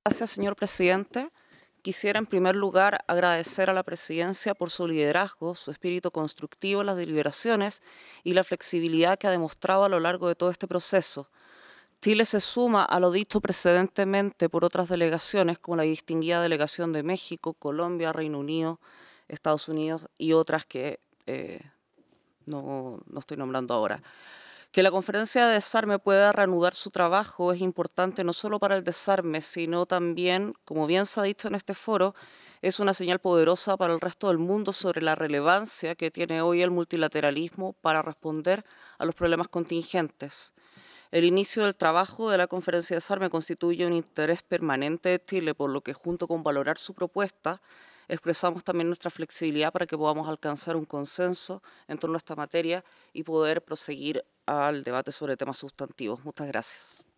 Gracias, señor presidente. Quisiera, en primer lugar, agradecer a la presidencia por su liderazgo, su espíritu constructivo en las deliberaciones y la flexibilidad que ha demostrado a lo largo de todo este proceso. Chile se suma a lo dicho precedentemente por otras delegaciones, como la distinguida delegación de México, Colombia, Reino Unido, Estados Unidos y otras que no estoy nombrando ahora. Que la conferencia de desarme pueda reanudar su trabajo es importante no solo para el desarme, sino también, como bien se ha dicho en este foro, es una señal poderosa para el resto del mundo sobre la relevancia que tiene hoy el multilateralismo para responder a los problemas contingentes. El inicio del trabajo de la conferencia de desarme constituye un interés permanente de Chile, por lo que junto con valorar su propuesta, expresamos también nuestra flexibilidad para que podamos alcanzar un consenso en torno a esta materia y poder proseguir al debate sobre temas sustantivos. Muchas gracias.